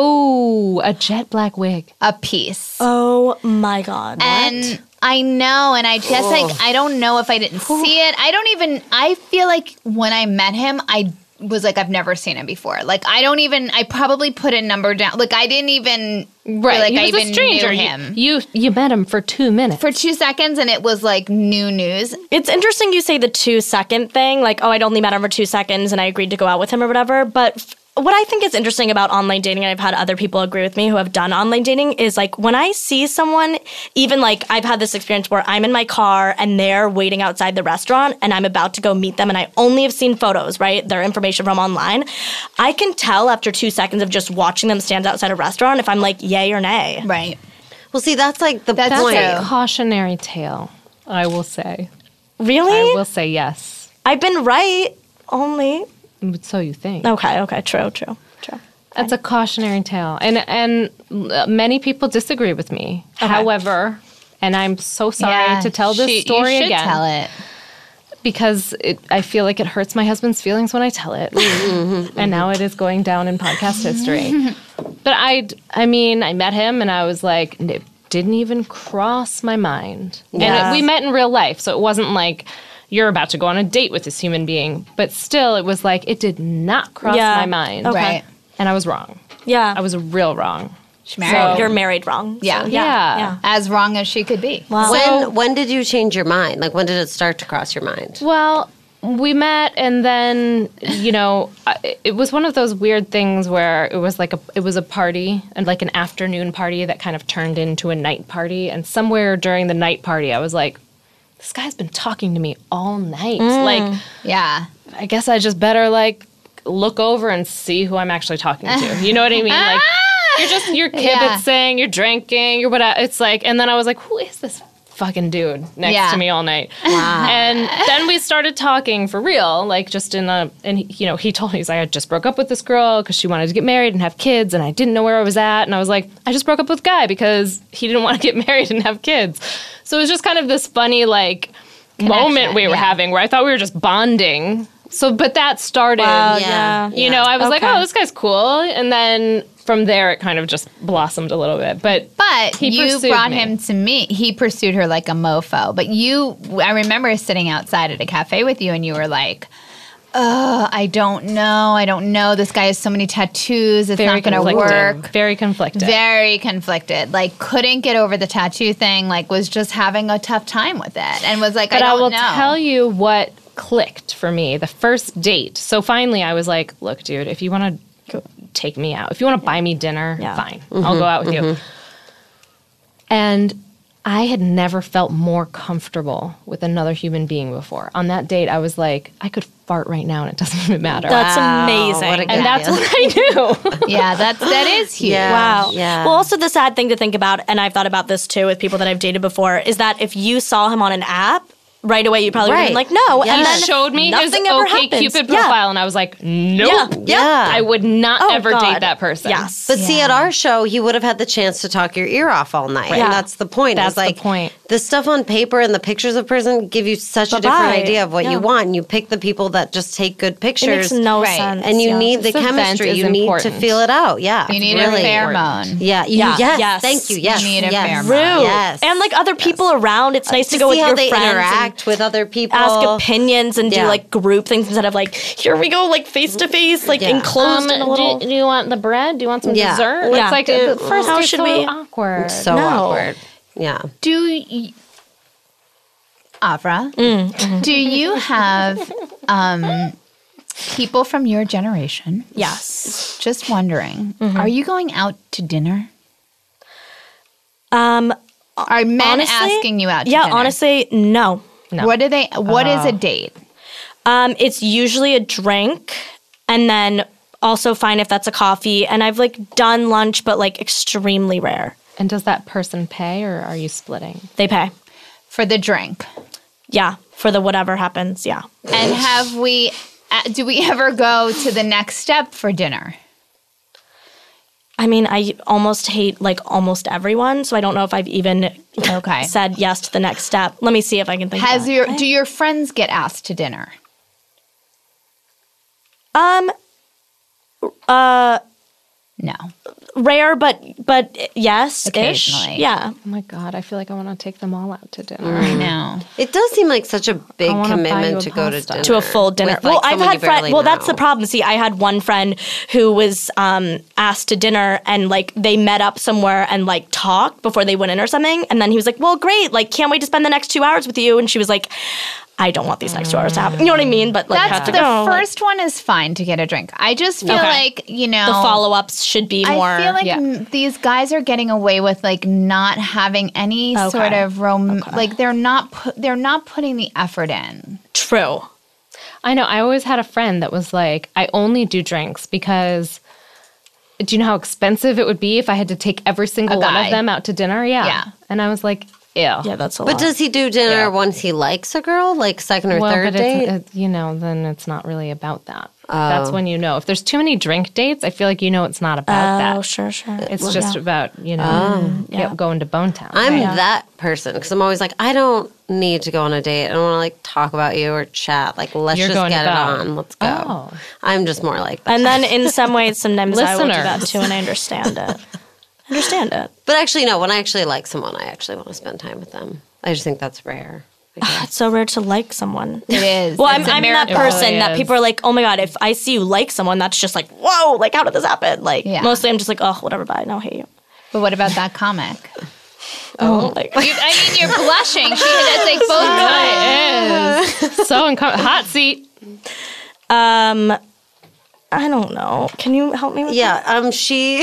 Oh, a jet black wig. a piece. Oh my God. And I know, and I guess I don't know if I didn't see it. I feel like when I met him, I was like, I've never seen him before. Like, I probably put a number down. Like, I didn't even feel like he I was even a stranger. knew him. You met him for 2 minutes. For 2 seconds, and it was like new news. It's interesting you say the 2-second thing, like, oh, I'd only met him for 2 seconds and I agreed to go out with him or whatever. But what I think is interesting about online dating, and I've had other people agree with me who have done online dating, is like when I see someone, even like I've had this experience where I'm in my car and they're waiting outside the restaurant and I'm about to go meet them and I only have seen photos, right? Their information from online. I can tell after 2 seconds of just watching them stand outside a restaurant if I'm like, yay or nay. Right. Well, see, that's like the That's point. true. Cautionary tale, I will say. Really? I will say yes. I've been right only. So you think. Okay, true. That's a cautionary tale. And many people disagree with me. However, and I'm so sorry to tell this story you should again. tell it. Because I feel like it hurts my husband's feelings when I tell it. And now it is going down in podcast history. But I mean, I met him and I was like, it didn't even cross my mind. Yeah. And we met in real life, so it wasn't like you're about to go on a date with this human being. But still, it was like, it did not cross my mind. Okay. Right. And I was wrong. Yeah. I was real wrong. She married. You're married wrong. Yeah. So, Yeah. As wrong as she could be. Wow. When did you change your mind? Like, when did it start to cross your mind? Well, we met, and then it was one of those weird things where it was a party, and like an afternoon party that kind of turned into a night party. And somewhere during the night party, I was like, "This guy's been talking to me all night. Like, Yeah. I guess I just better like look over and see who I'm actually talking to." You know what I mean? Like, you're kibitzing, you're drinking, you're whatever. It's like, and then I was like, "Who is this fucking dude next to me all night?" Wow. And then we started talking for real, like just and he told me, he's like, "I just broke up with this girl because she wanted to get married and have kids, and I didn't know where I was at." And I was like, "I just broke up with a guy because he didn't want to get married and have kids." So it was just kind of this funny like moment we were having where I thought we were just bonding. So, but that started, Yeah. you know, I was like, Okay. "Oh, this guy's cool," and then from there it kind of just blossomed a little bit. But he you pursued brought me. him to me. He pursued her like a mofo. But I remember sitting outside at a cafe with you, and you were like, I don't know. This guy has so many tattoos. It's not going to work. Very conflicted. Very conflicted. Like, couldn't get over the tattoo thing. Like, was just having a tough time with it, and was like, But I I don't will know. tell you what clicked for me the first date. So finally, I was like, "Look, dude, if you want to take me out, if you want to buy me dinner, fine, I'll go out with you." And I had never felt more comfortable with another human being before. On that date, I was like, I could fart right now and it doesn't even matter. That's Wow, amazing. what a and that's what I knew. Yeah, that is huge. Yeah. Wow. Yeah. Well, also the sad thing to think about, and I've thought about this too with people that I've dated before, is that if you saw him on an app, right away you probably would have been like, no. Yeah. And He then showed me his nothing ever OK happens. Cupid Yeah. profile, and I was like, nope. Yeah. I would not Oh, ever God. date that person. Yes. But see, at our show, he would have had the chance to talk your ear off all night. Yeah. And that's the point. That's It's like, the point. The stuff on paper and the pictures of person give you such a different Bye-bye. idea of what Yeah. you want. And you pick the people that just take good It pictures. makes no Right. sense. and you yeah. need the This event chemistry. is You need important. to feel it out. Yeah. You need really a pheromone. Yeah. Yeah. Yes. Yes. Thank you. Yes. You need a yes. pheromone. True. Yes. And like other people around, it's nice to To go with see how your they friends and interact with other people. ask opinions and do Yeah. like group things instead of like, here we go, like face to face, like Yeah. enclosed in a little. do you want the bread? Do you want some Yeah. dessert? Yeah. It's like Yeah. first How it's should so we- awkward. So No. awkward. Yeah. Do you, Avra, do you have people from your generation? Yes. Just wondering, are you going out to dinner? Are men honestly, asking you out to Yeah, dinner? honestly, no. What do they? What is a date? It's usually a drink, and then also fine if that's a coffee. And I've like done lunch, but like extremely rare. And does that person pay or are you splitting? They pay. For the drink. Yeah. For the whatever happens. Yeah. And do we ever go to the next step for dinner? I mean, I almost hate like almost everyone, so I don't know if I've even said yes to the next step. Let me see if I can think of that. Do your friends get asked to dinner? No. Rare, but yes, Occasionally. Yeah. Oh my God, I feel like I want to take them all out to dinner. I know. It does seem like such a big wanna buy you commitment a to go to pasta. dinner. To a full dinner. with, like, Well, I've someone had you barely friends. Well, that's the know. problem. See, I had one friend who was asked to dinner, and like they met up somewhere and like talked before they went in or something. And then he was like, "Well, great. Like, can't wait to spend the next 2 hours with you." And she was like, "I don't want these next 2 hours to happen." You know what I mean? But like, have That's to the go. first one is fine to get a drink. I just feel like, the follow ups should be more. I feel like these guys are getting away with like not having any sort of like they're not putting the effort in. True. I know. I always had a friend that was like, I only do drinks because do you know how expensive it would be if I had to take every single one of them out to dinner? Yeah. And I was like, ew. Yeah, that's a lot. But does he do dinner once he likes a girl, like second or third but date? then it's not really about that. That's when you know. If there's too many drink dates, I feel like you know it's not about that. Oh, sure. It's just about, going to Bone Town. I'm that person because I'm always like, I don't need to go on a date. I don't want to like talk about you or chat. Like, let's You're just going get to it Bone. on. Let's go. Oh. I'm just more like that. And then in some ways, sometimes I will do that Listeners. too, and I understand it. But actually, no, when I actually like someone, I actually want to spend time with them. I just think that's rare. It's so rare to like someone. It is. Well, It's I'm that America. person really that is. people are like, oh my God, if I see you like someone, that's just like, whoa, like, how did this happen? Like, mostly I'm just like, oh, whatever, bye, no, hate you. But what about that comic? Like, I mean, you're blushing. That's like both. It is. So hot seat. I don't know. Can you help me with that? She.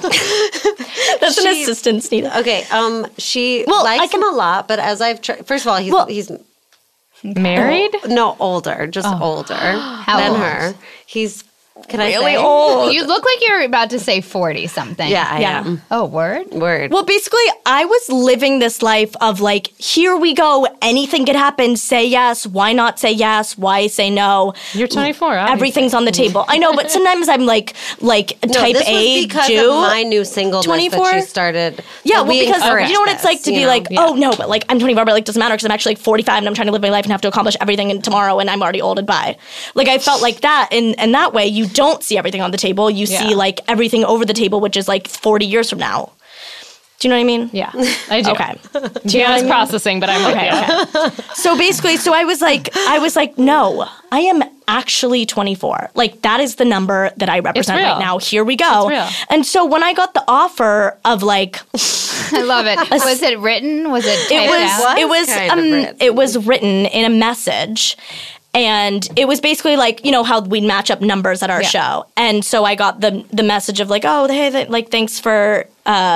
That's an assistance needed. Okay, she likes him a lot, but as I've tried, first of all, he's Married? no older, just older than old? her. He's Really old. You look like you're about to say 40 something. Yeah, I am. Oh, word? Word. Well, basically, I was living this life of like, here we go. Anything could happen. Say yes. Why not say yes? Why say no? You're 24. obviously. Everything's on the table. I know, but sometimes I'm like type this A was because Jew. of my new singleness 24? that she started. Yeah, that well, we because encouraged you know what it's like to this, be you like, know? oh no, but like I'm 24, but like doesn't matter because I'm actually like 45 and I'm trying to live my life and have to accomplish everything in tomorrow and I'm already old and bye. Like I felt like that, and that way you don't see everything on the table. You see like everything over the table, which is like 40 years from now. Do you know what I mean? Yeah, I do. Okay. Gianna's processing, but I'm okay. So basically, I was like, no, I am actually 24. Like that is the number that I represent real. right now. Here we go. It's real. And so when I got the offer of like, I love it. Was it written? Was it typed out? it was written in a message. And it was basically like, you know, how we'd match up numbers at our show. And so I got the message of like, oh, hey, like, thanks for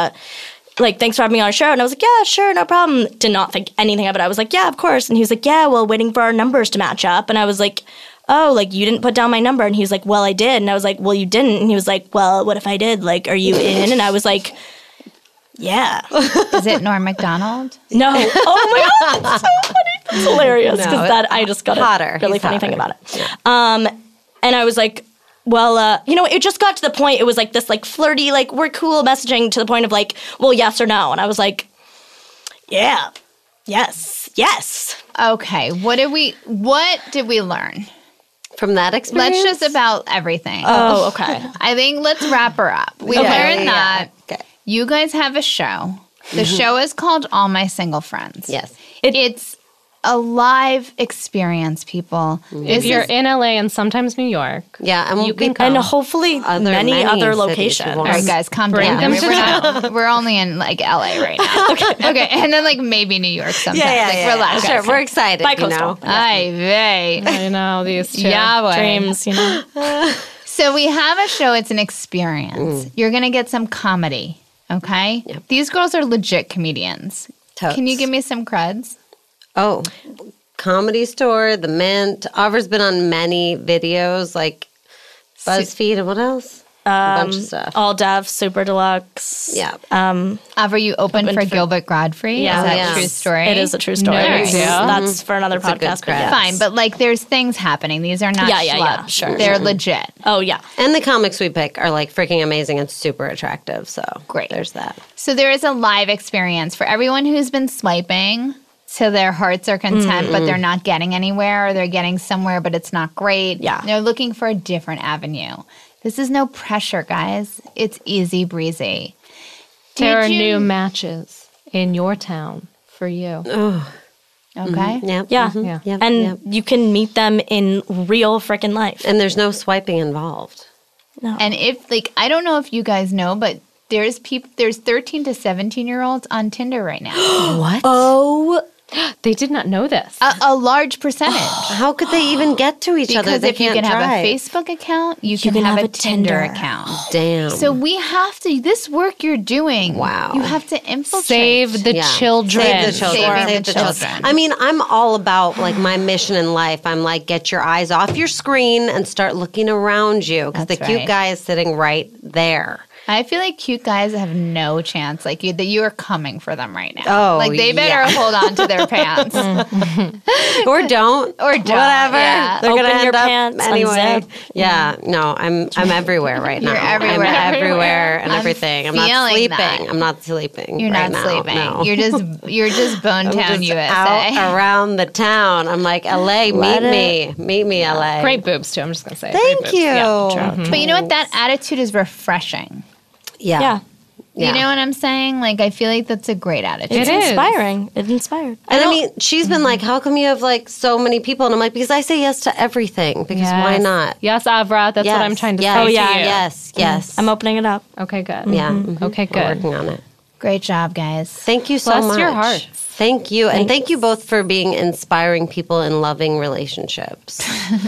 having me on our show. And I was like, yeah, sure, no problem. Did not think anything of it. I was like, yeah, of course. And he was like, yeah, well, waiting for our numbers to match up. And I was like, oh, like, you didn't put down my number. And he was like, well, I did. And I was like, well, you didn't. And he was like, well, what if I did? Like, are you in? And I was like, yeah. Is it Norm Macdonald? No. Oh my God, that's so funny. That's hilarious because I just got hotter. a really He's funny hotter. thing about it. And I was like, well, you know, it just got to the point. It was like this like flirty, like we're cool messaging to the point of like, well, yes or no. And I was like, yeah, yes. Okay. What did we learn? From that experience. Let's just about everything. Oh, okay. I think let's wrap her up. We learned that you guys have a show. The show is called All My Single Friends. Yes. It's a live experience, people. If you're in LA and sometimes New York, Yeah, and you can come. And hopefully many other cities locations. you All want. right, guys, calm Bring down. them to We're only in like LA right now. Okay, and then like maybe New York sometime. Like, relax. Sure, we're excited. Bi-coastal. Ay vey. I know these two. Yahweh. Dreams, you know. So we have a show. It's an experience. You're going to get some comedy, okay? Yep. These girls are legit comedians. Totes. Can you give me some creds? Oh, Comedy Store, The Mint. Aubrey's been on many videos, like BuzzFeed, and what else? A bunch of stuff. All Deaf, Super Deluxe. Yeah. Avra, you opened for Gilbert Godfrey. Yeah. Is that Yeah. a true story? It is a true story. No, yeah. That's for another a good podcast. But credit. yes. Fine, but like there's things happening. These are not Yeah, schlubs. sure. They're legit. Oh, yeah. And the comics we pick are like freaking amazing and super attractive. So Great. there's that. So there is a live experience for everyone who's been swiping till their hearts are content, but they're not getting anywhere, or they're getting somewhere, but it's not great. Yeah. They're looking for a different avenue. This is no pressure, guys. It's easy breezy. There are Did you- new matches in your town for you. Okay. Yeah. Yeah. Yeah. Yep, And yep. you can meet them in real freaking life. And there's no swiping involved. And if like I don't know if you guys know, but there's 13 to 17-year-olds on Tinder right now. What? Oh, They did not know this. A large percentage. How could they even get to each other? Because They if you can't can have drive. a Facebook account, you can have a Tinder account. Damn. So we have to, this work you're doing, Wow. you have to infiltrate. Save the Yeah. children. Save the children. Saving Save the the children. children. I mean, I'm all about like my mission in life. I'm like, get your eyes off your screen and start looking around you because the That's cute right. guy is sitting right there. I feel like cute guys have no chance. Like that you are coming for them right now. Oh, like they better yeah. hold on to their pants. Or don't. Or don't, Whatever. yeah. They're Open gonna your end up pants, anyway. unzip. Yeah. No, I'm everywhere right now. You're everywhere. I'm everywhere and I'm everything. I'm not feeling sleeping. that. I'm not sleeping. You're right not now. sleeping. No. You're just Bone I'm Town, just USA. out around the town. I'm like, LA, meet me, LA. Great boobs, too. I'm just going to say. Thank Great boobs. you. Yeah, true. But you know what? That attitude is refreshing. Yeah. yeah. Yeah. You know what I'm saying? Like I feel like that's a great attitude. It It's is. inspiring. It inspired. And I mean, she's been like, how come you have like so many people? And I'm like, because I say yes to everything. Because why Yes. not? Yes, Avra. That's what I'm Yes, trying to yes, say Oh, yeah. to you. Yes. I'm opening it up. Okay, good. Yeah. Okay, We're good. working on it. Great job, guys. Thank you so Bless much. your hearts. Thank you. And thank you both for being inspiring people in loving relationships.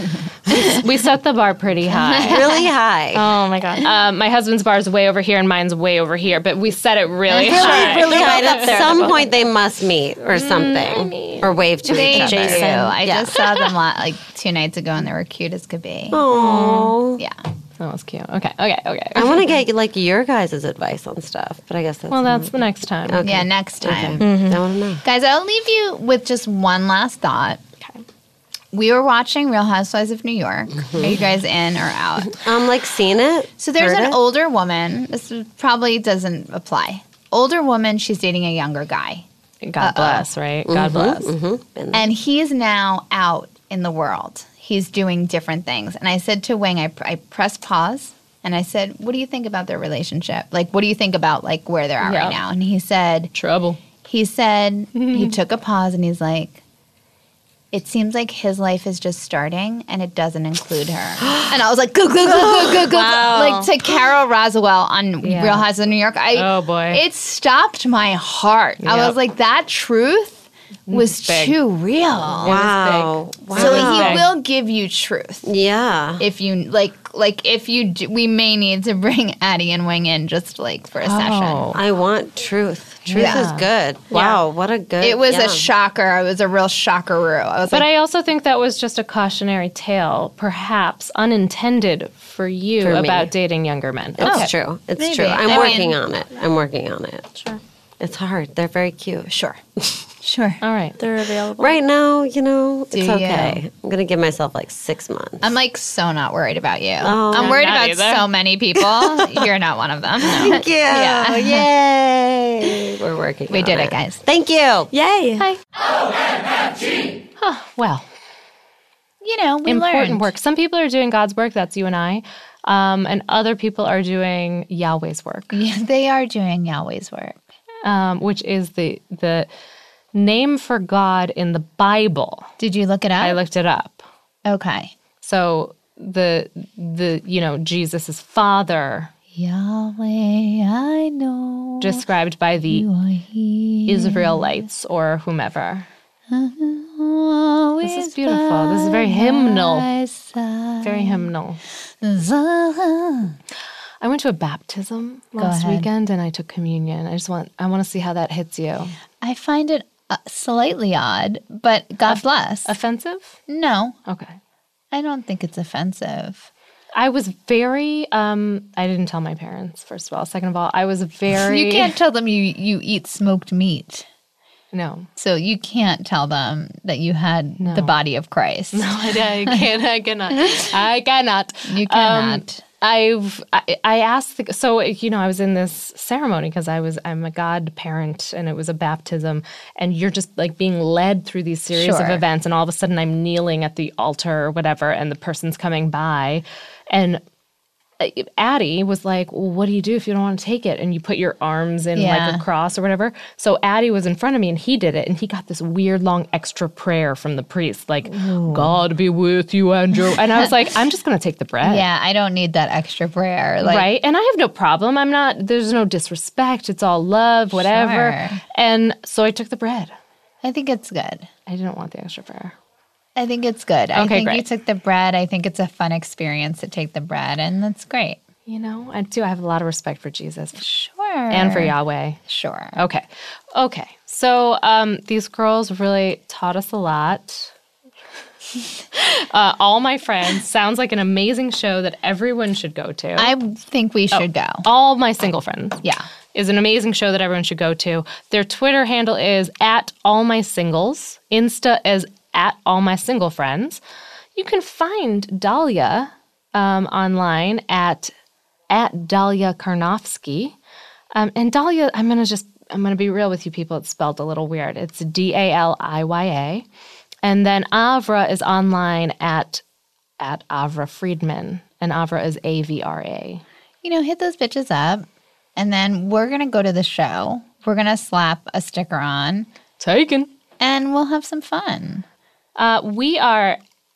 We set the bar pretty high. Really high. Oh, my God. My husband's bar is way over here and mine's way over here, but we set it really high. Really high. And at there. some point, they must meet or something. Or wave to They each do. other. Jason. I Yeah. just saw them like 2 nights ago, and they were cute as could be. Oh. Yeah. That was cute. Okay. I want to get like your guys' advice on stuff, but I guess that's Well, that's the next time. Yeah, next time. I want to know. Guys, I'll leave you with just one last thought. Okay. We were watching Real Housewives of New York. Are you guys in or out? Like seen it. So there's Heard an it? older woman. This probably doesn't apply. Older woman, she's dating a younger guy. God bless, right? God bless. And he's now out in the world. He's doing different things. And I said to Wing, I pressed pause and I said, what do you think about their relationship? Like, what do you think about like where they're at Yeah. right now? And he said, Trouble. he took a pause and he's like, it seems like his life is just starting and it doesn't include her. And I was like, go. Like to Carol Roswell on Yeah. Real Housewives of New York. Oh, boy. It stopped my heart. I Yep. was like, that truth was Big. too real. Wow. Wow. So he big. will give you truth. Yeah. If you like if you do, we may need to bring Addie and Wing in just like for a session. I want truth. Truth Yeah. is good. Wow. What a good. It was yeah. a shocker. It was a real shockeroo. I was But like, I also think that was just a cautionary tale, perhaps unintended for you For me. about dating younger men. It's true. It's Maybe. true. I'm I working mean- on it. I'm working on it. Sure. It's hard. They're very cute. sure. Sure. All right. They're available. Right now, it's you? okay. I'm gonna give myself like 6 months. I'm like so not worried about you. Oh. I'm worried Not about either. so many people. You're not one of them. Thank you. Yeah. Yay. We're working. We on did it, guys. Thank you. Yay. Well, You know, we important learned. work. Some people are doing God's work. That's you and I. And other people are doing Yahweh's work, Yeah, they are doing Yahweh's work. which is the name for God in the Bible. Did you look it up? I looked it up. Okay. So the Jesus' father, Yahweh, I know. described by the you are here. Israelites or whomever. This is beautiful. This is very hymnal. Very hymnal. I went to a baptism last ahead. weekend and I took communion. I want to see how that hits you. I find it slightly odd, but God bless. Offensive? No, Okay. I don't think it's offensive. I was very, I didn't tell my parents, first of all. Second of all, I was very... You can't tell them you eat smoked meat. No. So you can't tell them that you had the body of Christ. No, I can't. I cannot. I cannot. You cannot. I asked, I was in this ceremony because I'm a godparent and it was a baptism, and you're just like being led through these series of events, and all of a sudden I'm kneeling at the altar or whatever, and the person's coming by, and Addie was like, well, what do you do if you don't want to take it? And you put your arms in like a cross or whatever. So Addie was in front of me and he did it. And he got this weird long extra prayer from the priest, like, God be with you, Andrew. And I was like, I'm just going to take the bread. Yeah, I don't need that extra prayer. Right? And I have no problem. There's no disrespect. It's all love, whatever. Sure. And so I took the bread. I think it's good. I didn't want the extra prayer. I think it's good. I think great. you took the bread. I think it's a fun experience to take the bread, and that's great. You know, I have a lot of respect for Jesus. Sure. And for Yahweh. Sure. Okay. So these girls really taught us a lot. All My Friends sounds like an amazing show that everyone should go to. I think we should go. All My Single Friends. Yeah. Is an amazing show that everyone should go to. Their Twitter handle is @AllMySingles. Insta is @AllMySingleFriends. You can find Dahlia online at Dahlia Karnofsky. And Dahlia, I'm going to be real with you people. It's spelled a little weird. It's Daliya. And then Avra is online at Avra Friedman. And Avra is AVRA. Hit those bitches up. And then we're going to go to the show. We're going to slap a sticker on. Taken. And we'll have some fun. We are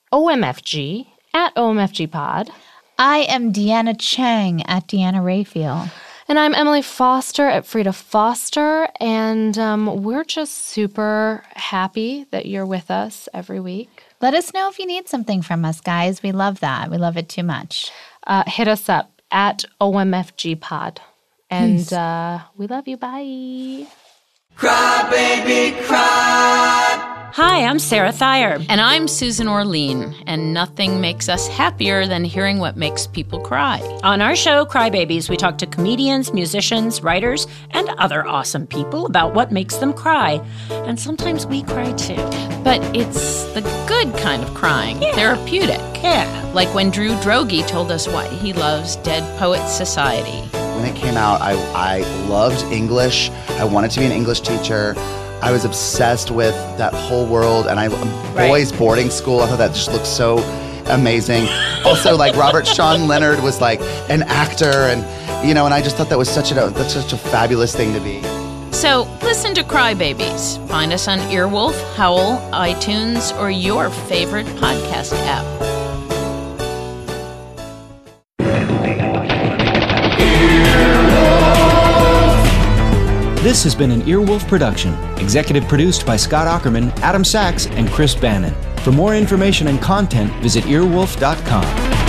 OMFG at OMFG Pod. I am Deanna Chang at Deanna Rayfield. And I'm Emily Foster at Frida Foster. And we're just super happy that you're with us every week. Let us know if you need something from us, guys. We love that. We love it too much. Hit us up at OMFG Pod. And we love you. Bye. Cry, baby, cry. Hi, I'm Sarah Thayer. And I'm Susan Orlean, and nothing makes us happier than hearing what makes people cry. On our show, Cry Babies, we talk to comedians, musicians, writers, and other awesome people about what makes them cry. And sometimes we cry too. But it's the good kind of crying, therapeutic. Yeah. Like when Drew Droege told us why he loves Dead Poets Society. When it came out, I loved English. I wanted to be an English teacher. I was obsessed with that whole world, and boys' boarding school. I thought that just looked so amazing. Also, like Robert Sean Leonard was like an actor, and and I just thought that was such a fabulous thing to be. So listen to Cry Babies. Find us on Earwolf, Howl, iTunes, or your favorite podcast app. This has been an Earwolf production, executive produced by Scott Aukerman, Adam Sachs, and Chris Bannon. For more information and content, visit earwolf.com.